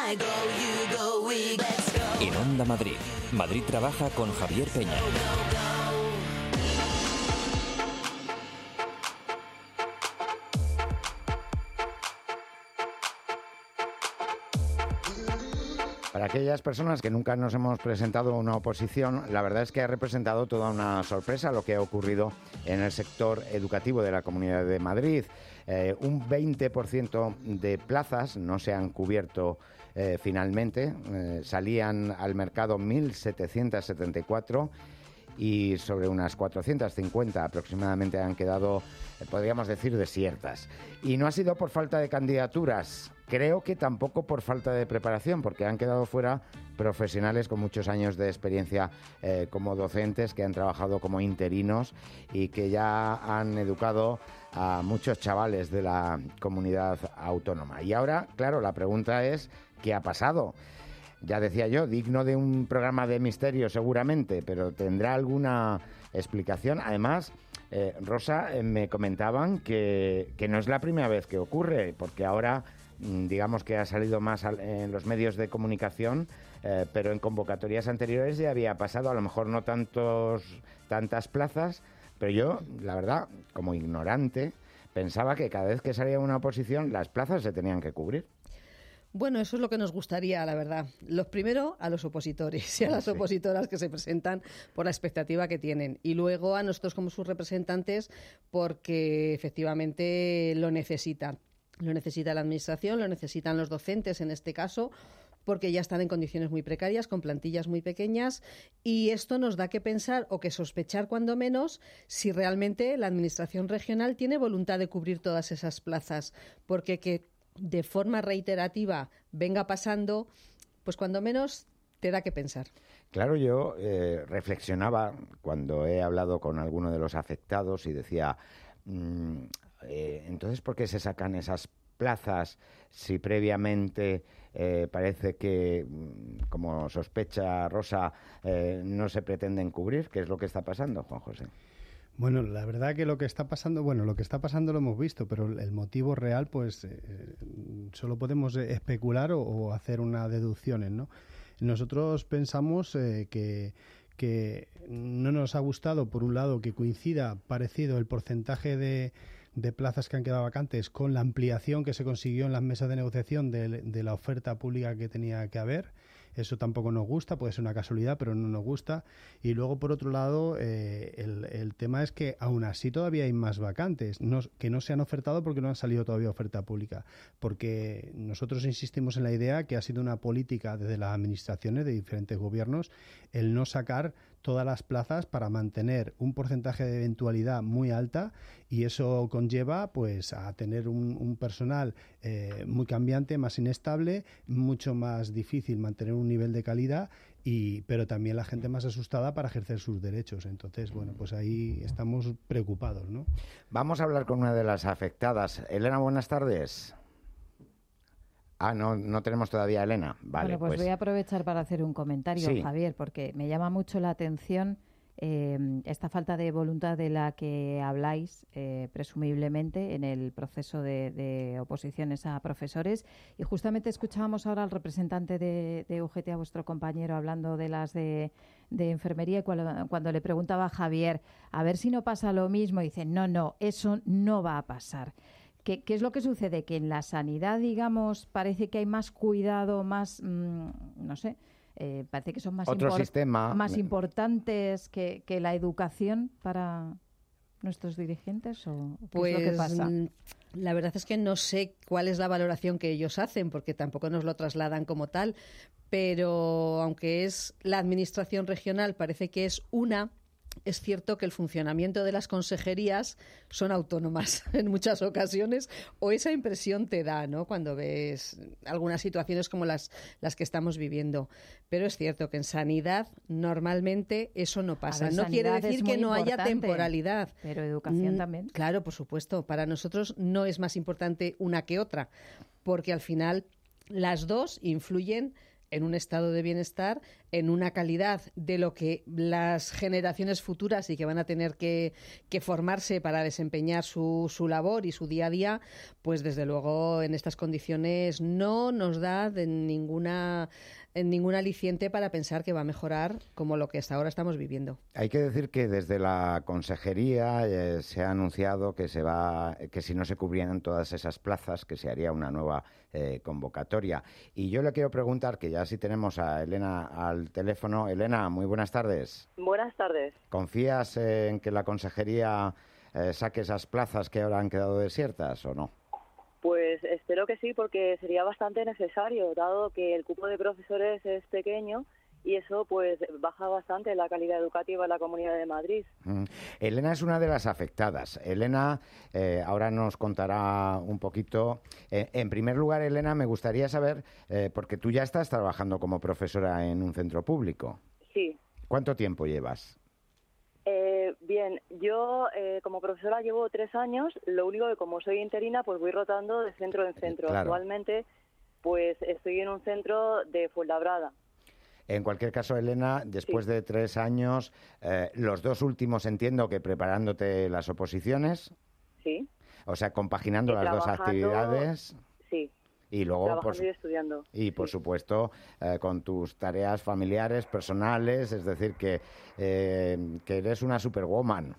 En Onda Madrid, Madrid trabaja con Javier Peña. Para aquellas personas que nunca nos hemos presentado a una oposición, la verdad es que ha representado toda una sorpresa lo que ha ocurrido en el sector educativo de la Comunidad de Madrid. Un 20% de plazas no se han cubierto finalmente. Salían al mercado 1.774 y sobre unas 450 aproximadamente han quedado, podríamos decir, desiertas. Y no ha sido por falta de candidaturas. Creo que tampoco por falta de preparación, porque han quedado fuera profesionales con muchos años de experiencia como docentes, que han trabajado como interinos y que ya han educado a muchos chavales de la comunidad autónoma. Y ahora, claro, la pregunta es, ¿qué ha pasado? Ya decía yo, digno de un programa de misterio seguramente, pero ¿tendrá alguna explicación? Además, Rosa, me comentaban que no es la primera vez que ocurre, porque ahora digamos que ha salido más en los medios de comunicación, pero en convocatorias anteriores ya había pasado, a lo mejor no tantas plazas, pero yo, la verdad, como ignorante, pensaba que cada vez que salía una oposición las plazas se tenían que cubrir. Bueno, eso es lo que nos gustaría, la verdad. Primero a los opositores y a las opositoras que se presentan por la expectativa que tienen. Y luego a nosotros como sus representantes porque efectivamente lo necesitan. Lo necesita la Administración, lo necesitan los docentes en este caso, porque ya están en condiciones muy precarias, con plantillas muy pequeñas, y esto nos da que pensar o que sospechar cuando menos si realmente la Administración regional tiene voluntad de cubrir todas esas plazas, porque que de forma reiterativa venga pasando, pues cuando menos te da que pensar. Claro, yo reflexionaba cuando he hablado con alguno de los afectados y decía, entonces, ¿por qué se sacan esas plazas si previamente parece que, como sospecha Rosa, no se pretenden cubrir? ¿Qué es lo que está pasando, Juan José? Bueno, la verdad que lo que está pasando lo hemos visto, pero el motivo real, pues solo podemos especular o hacer unas deducciones, ¿no? Nosotros pensamos que no nos ha gustado, por un lado, que coincida parecido el porcentaje de plazas que han quedado vacantes con la ampliación que se consiguió en las mesas de negociación de la oferta pública que tenía que haber. Eso tampoco nos gusta, puede ser una casualidad, pero no nos gusta. Y luego, por otro lado, el tema es que aún así todavía hay más vacantes, que no se han ofertado porque no han salido todavía oferta pública. Porque nosotros insistimos en la idea que ha sido una política desde las administraciones de diferentes gobiernos el no sacar todas las plazas para mantener un porcentaje de eventualidad muy alta, y eso conlleva pues a tener un personal muy cambiante, más inestable, mucho más difícil mantener un nivel de calidad, pero también la gente más asustada para ejercer sus derechos. Entonces, bueno, pues ahí estamos preocupados, ¿no? Vamos a hablar con una de las afectadas. Elena, buenas tardes. No tenemos todavía a Elena. Vale, bueno, pues voy a aprovechar para hacer un comentario, sí. Javier, porque me llama mucho la atención esta falta de voluntad de la que habláis, presumiblemente, en el proceso de oposiciones a profesores. Y justamente escuchábamos ahora al representante de UGT, a vuestro compañero, hablando de las de enfermería, y cuando le preguntaba a Javier, a ver si no pasa lo mismo, dice, no, eso no va a pasar. ¿Qué es lo que sucede? Que en la sanidad, digamos, parece que hay más cuidado, más, no sé, parece que son más importantes que la educación para nuestros dirigentes, ¿o qué es lo que pasa? La verdad es que no sé cuál es la valoración que ellos hacen, porque tampoco nos lo trasladan como tal, pero aunque es la administración regional, parece que es es cierto que el funcionamiento de las consejerías son autónomas en muchas ocasiones, o esa impresión te da, ¿no?, cuando ves algunas situaciones como las que estamos viviendo. Pero es cierto que en sanidad normalmente eso no pasa. No quiere decir que no haya temporalidad. Pero educación también. Claro, por supuesto. Para nosotros no es más importante una que otra, porque al final las dos influyen en un estado de bienestar, en una calidad de lo que las generaciones futuras y que van a tener que formarse para desempeñar su labor y su día a día, pues desde luego en estas condiciones no nos da ningún aliciente para pensar que va a mejorar como lo que hasta ahora estamos viviendo. Hay que decir que desde la consejería se ha anunciado que si no se cubrían todas esas plazas, que se haría una nueva convocatoria. Y yo le quiero preguntar, que ya sí tenemos a Elena al teléfono. Elena, muy buenas tardes. Buenas tardes. ¿Confías en que la consejería saque esas plazas que ahora han quedado desiertas o no? Pues espero que sí, porque sería bastante necesario, dado que el cupo de profesores es pequeño y eso pues baja bastante la calidad educativa en la Comunidad de Madrid. Elena es una de las afectadas. Elena ahora nos contará un poquito. En primer lugar, Elena, me gustaría saber, porque tú ya estás trabajando como profesora en un centro público. Sí. ¿Cuánto tiempo llevas? Bien, yo como profesora llevo 3 años, lo único que como soy interina pues voy rotando de centro en centro. Claro. Actualmente pues estoy en un centro de Fuenlabrada. En cualquier caso, Elena, después de 3 años, los 2 últimos entiendo que preparándote las oposiciones. Sí. O sea, compaginando las 2 actividades. Sí. Y luego, trabajando y estudiando. Y, por supuesto, con tus tareas familiares, personales, es decir, que eres una superwoman.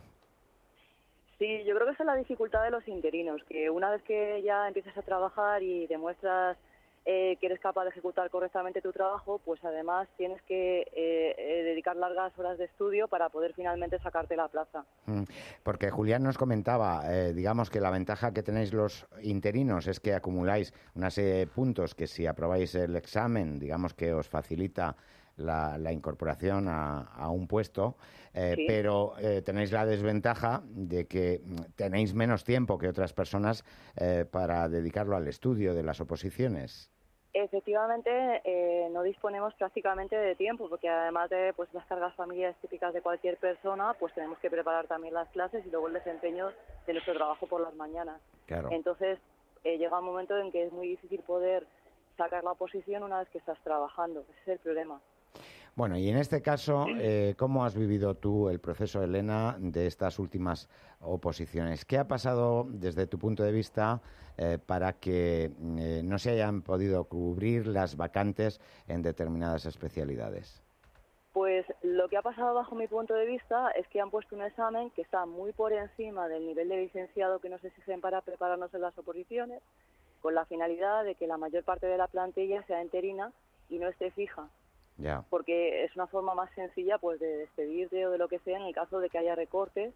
Sí, yo creo que esa es la dificultad de los interinos, que una vez que ya empiezas a trabajar y demuestras que eres capaz de ejecutar correctamente tu trabajo, pues además tienes que dedicar largas horas de estudio para poder finalmente sacarte la plaza. Porque Julián nos comentaba, digamos que la ventaja que tenéis los interinos es que acumuláis una serie de puntos que si aprobáis el examen, digamos que os facilita la incorporación a un puesto, sí. Pero tenéis la desventaja de que tenéis menos tiempo que otras personas para dedicarlo al estudio de las oposiciones. Efectivamente, no disponemos prácticamente de tiempo, porque además de pues las cargas familiares típicas de cualquier persona, pues tenemos que preparar también las clases y luego el desempeño de nuestro trabajo por las mañanas. Claro. Entonces, llega un momento en que es muy difícil poder sacar la oposición una vez que estás trabajando. Ese es el problema. Bueno, y en este caso, ¿cómo has vivido tú el proceso, Elena, de estas últimas oposiciones? ¿Qué ha pasado desde tu punto de vista para que no se hayan podido cubrir las vacantes en determinadas especialidades? Pues lo que ha pasado bajo mi punto de vista es que han puesto un examen que está muy por encima del nivel de licenciado que nos exigen para prepararnos en las oposiciones, con la finalidad de que la mayor parte de la plantilla sea interina y no esté fija. Ya. Porque es una forma más sencilla pues de despedirte o de lo que sea en el caso de que haya recortes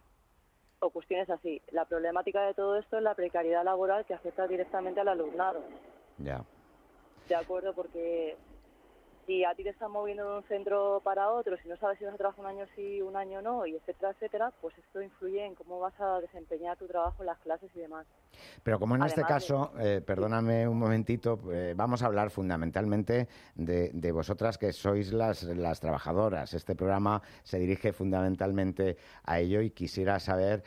o cuestiones así. La problemática de todo esto es la precariedad laboral que afecta directamente al alumnado. Ya. De acuerdo, porque si a ti te están moviendo de un centro para otro, si no sabes si vas a trabajar un año sí, un año no, y etcétera, etcétera, pues esto influye en cómo vas a desempeñar tu trabajo en las clases y demás. Pero como en además este caso, perdóname un momentito, vamos a hablar fundamentalmente de vosotras que sois las trabajadoras. Este programa se dirige fundamentalmente a ello y quisiera saber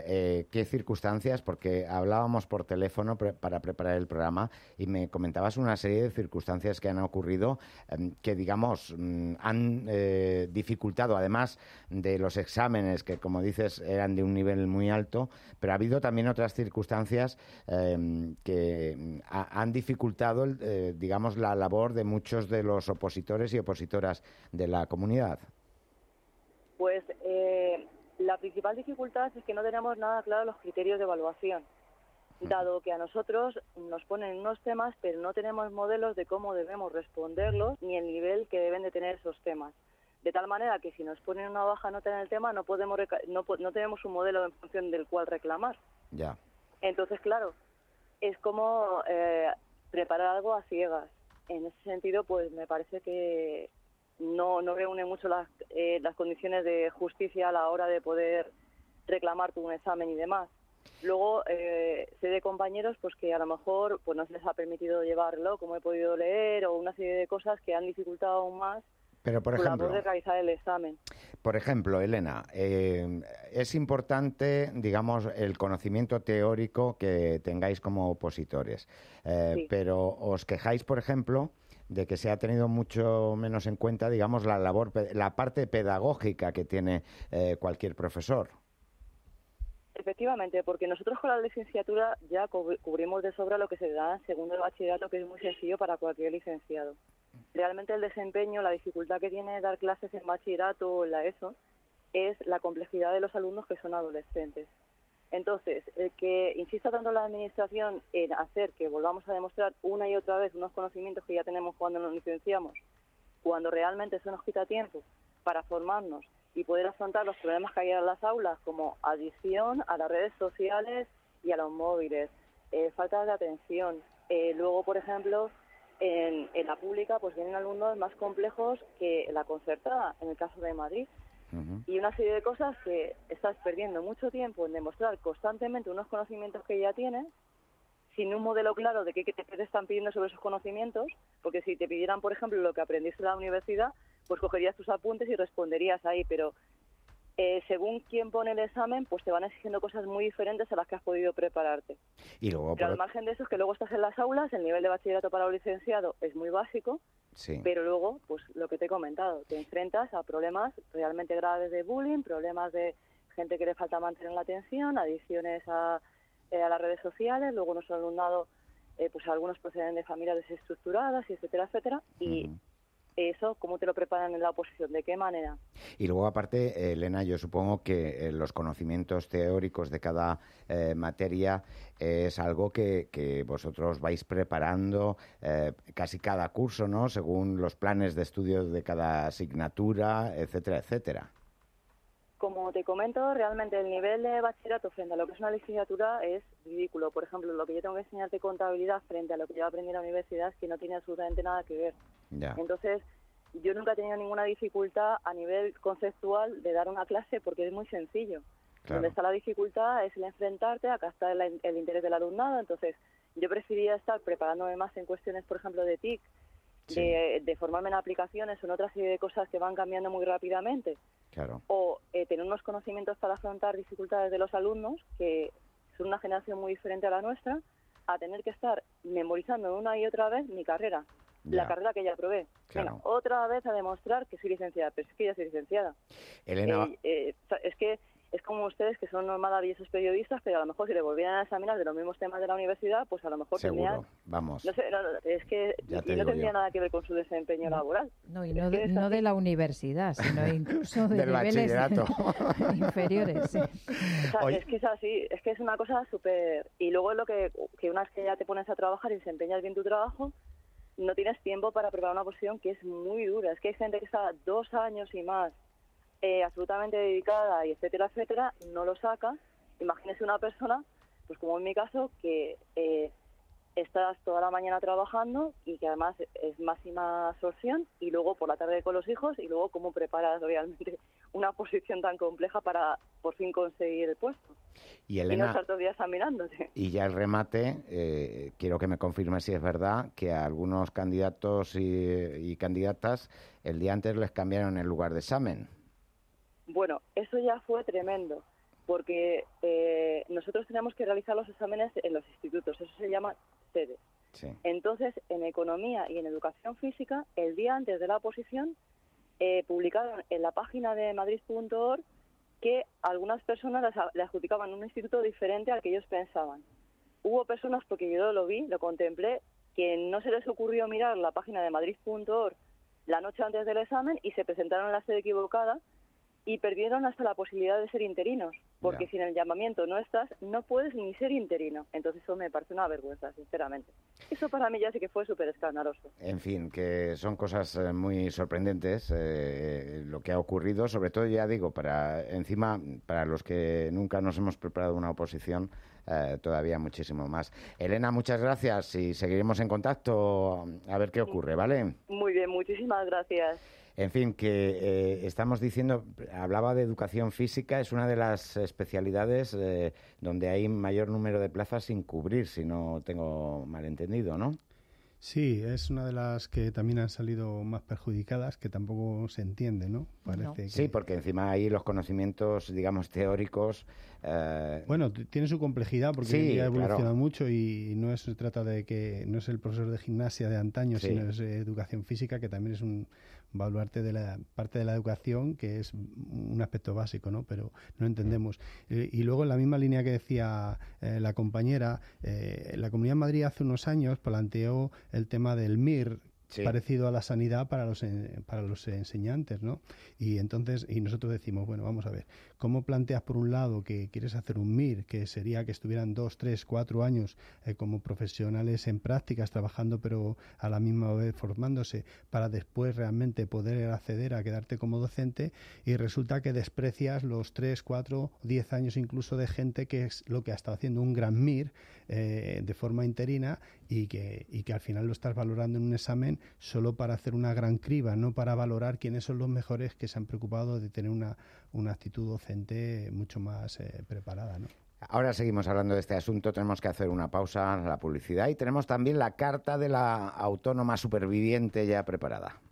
qué circunstancias, porque hablábamos por teléfono para preparar el programa y me comentabas una serie de circunstancias que han ocurrido que, digamos, han dificultado, además de los exámenes que, como dices, eran de un nivel muy alto, pero ha habido también otras circunstancias que han dificultado, digamos, la labor de muchos de los opositores y opositoras de la comunidad. Pues la principal dificultad es que no tenemos nada claro los criterios de evaluación, dado que a nosotros nos ponen unos temas, pero no tenemos modelos de cómo debemos responderlos ni el nivel que deben de tener esos temas. De tal manera que si nos ponen una baja nota en el tema, no tenemos un modelo en función del cual reclamar. Ya. Entonces, claro, es como preparar algo a ciegas. En ese sentido, pues me parece que no reúne mucho las condiciones de justicia a la hora de poder reclamar un examen y demás. Luego, sé de compañeros pues que a lo mejor pues no se les ha permitido llevarlo, como he podido leer, o una serie de cosas que han dificultado aún más. Pero, por ejemplo, de realizar el examen. Por ejemplo, Elena, es importante, digamos, el conocimiento teórico que tengáis como opositores, Sí. pero os quejáis, por ejemplo, de que se ha tenido mucho menos en cuenta, digamos, la parte pedagógica que tiene cualquier profesor. Efectivamente, porque nosotros con la licenciatura ya cubrimos de sobra lo que se da en segundo de bachillerato, que es muy sencillo para cualquier licenciado. Realmente el desempeño, la dificultad que tiene dar clases en bachillerato o en la ESO, es la complejidad de los alumnos que son adolescentes. Entonces, el que insista tanto la Administración en hacer que volvamos a demostrar una y otra vez unos conocimientos que ya tenemos cuando nos licenciamos, cuando realmente eso nos quita tiempo para formarnos y poder afrontar los problemas que hay en las aulas, como adicción a las redes sociales y a los móviles, falta de atención. Luego, por ejemplo, en la pública pues vienen alumnos más complejos que la concertada, en el caso de Madrid. Y una serie de cosas que estás perdiendo mucho tiempo en demostrar constantemente unos conocimientos que ya tienes, sin un modelo claro de qué te están pidiendo sobre esos conocimientos, porque si te pidieran, por ejemplo, lo que aprendiste en la universidad, pues cogerías tus apuntes y responderías ahí, pero según quién pone el examen, pues te van exigiendo cosas muy diferentes a las que has podido prepararte. Y luego, pero al margen de eso, es que luego estás en las aulas, el nivel de bachillerato para un licenciado es muy básico, sí. Pero luego, pues lo que te he comentado, te enfrentas a problemas realmente graves de bullying, problemas de gente que le falta mantener la atención, adicciones a las redes sociales, luego nuestro alumnado, pues algunos proceden de familias desestructuradas, y etcétera, etcétera, y eso, ¿cómo te lo preparan en la oposición? ¿De qué manera? Y luego, aparte, Elena, yo supongo que los conocimientos teóricos de cada materia es algo que vosotros vais preparando casi cada curso, ¿no? Según los planes de estudio de cada asignatura, etcétera, etcétera. Como te comento, realmente el nivel de bachillerato frente a lo que es una licenciatura es ridículo. Por ejemplo, lo que yo tengo que enseñarte contabilidad frente a lo que yo aprendí en la universidad es que no tiene absolutamente nada que ver. Ya. Entonces, yo nunca he tenido ninguna dificultad a nivel conceptual de dar una clase porque es muy sencillo. Claro. Donde está la dificultad es el enfrentarte a captar el interés del alumnado. Entonces, yo prefería estar preparándome más en cuestiones, por ejemplo, de TIC, sí, de formarme en aplicaciones o en otra serie de cosas que van cambiando muy rápidamente. Claro. O tener unos conocimientos para afrontar dificultades de los alumnos, que son una generación muy diferente a la nuestra, a tener que estar memorizando una y otra vez mi carrera, la carrera que ya aprobé. Claro. Venga, otra vez a demostrar que soy licenciada, pero es que ya soy licenciada. Elena, es que es como ustedes, que son maravillosos periodistas, pero a lo mejor si le volvieran a examinar de los mismos temas de la universidad, pues a lo mejor seguro, tendrían... vamos. No sé, es que no tendría nada que ver con su desempeño laboral. No, y no de la universidad, sino incluso de del niveles inferiores. Sí. Es que es así, es que es una cosa súper... Y luego es lo que una vez que ya te pones a trabajar y desempeñas bien tu trabajo, no tienes tiempo para preparar una posición que es muy dura. Es que hay gente que está 2 años y más absolutamente dedicada y etcétera, etcétera, no lo saca. Imagínese una persona, pues como en mi caso, que estás toda la mañana trabajando y que además es máxima absorción, y luego por la tarde con los hijos, y luego cómo preparas realmente una posición tan compleja para por fin conseguir el puesto. Y Elena, no estar todos los días examinándote. Y ya el remate, quiero que me confirme si es verdad que a algunos candidatos y candidatas el día antes les cambiaron el lugar de examen. Bueno, eso ya fue tremendo, porque nosotros tenemos que realizar los exámenes en los institutos, eso se llama sedes. Sí. Entonces, en economía y en educación física, el día antes de la oposición, publicaron en la página de madrid.org que algunas personas le adjudicaban un instituto diferente al que ellos pensaban. Hubo personas, porque yo lo vi, lo contemplé, que no se les ocurrió mirar la página de madrid.org la noche antes del examen y se presentaron en la sede equivocada y perdieron hasta la posibilidad de ser interinos, porque si en el llamamiento no estás, no puedes ni ser interino. Entonces eso me parece una vergüenza, sinceramente. Eso para mí ya sí que fue súper escandaloso. En fin, que son cosas muy sorprendentes lo que ha ocurrido, sobre todo, ya digo, para los que nunca nos hemos preparado una oposición, todavía muchísimo más. Elena, muchas gracias y seguiremos en contacto a ver qué ocurre, ¿vale? Muy bien, muchísimas gracias. En fin, que estamos diciendo, hablaba de educación física, es una de las especialidades donde hay mayor número de plazas sin cubrir, si no tengo malentendido, ¿no? Sí, es una de las que también han salido más perjudicadas, que tampoco se entiende, ¿no? Sí, porque encima ahí los conocimientos, digamos, teóricos... Bueno, tiene su complejidad porque sí, hoy en día ha evolucionado claro. mucho y no se trata de que no es el profesor de gimnasia de antaño, Sí. sino es educación física, que también es un baluarte de la parte de la educación, que es un aspecto básico, ¿no? Pero no entendemos. Y luego, en la misma línea que decía la compañera, la Comunidad de Madrid hace unos años planteó el tema del MIR, Sí. parecido a la sanidad para los enseñantes, ¿no? Y entonces, y nosotros decimos, bueno, vamos a ver, ¿cómo planteas por un lado que quieres hacer un MIR, que sería que estuvieran 2, 3, 4 años como profesionales en prácticas, trabajando pero a la misma vez formándose, para después realmente poder acceder a quedarte como docente, y resulta que desprecias los 3, 4, 10 años incluso de gente que es lo que ha estado haciendo un gran MIR de forma interina, y que al final lo estás valorando en un examen solo para hacer una gran criba, no para valorar quiénes son los mejores que se han preocupado de tener una actitud docente mucho más preparada, ¿no? Ahora seguimos hablando de este asunto, tenemos que hacer una pausa, la publicidad, y tenemos también la carta de la autónoma superviviente ya preparada.